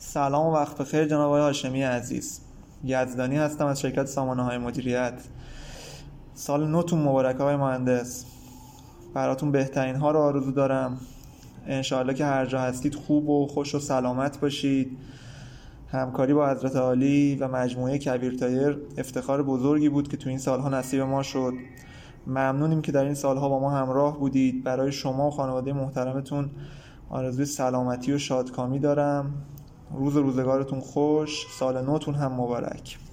سلام و وقت بخیر جناب آقای هاشمی عزیز. یزدانی هستم از شرکت سامانه‌های مدیریت. سال نوتون مبارک آقای مهندس. براتون بهترین ها رو آرزو دارم. انشاءالله که هر جا هستید خوب و خوش و سلامت باشید. همکاری با حضرت عالی و مجموعه کبیر تایر افتخار بزرگی بود که تو این سالها نصیب ما شد. ممنونیم که در این سالها با ما همراه بودید. برای شما و خانواده محترمتون آرزوی سلامتی و شادکامی دارم. روزگارتون خوش، سال نوتون هم مبارک.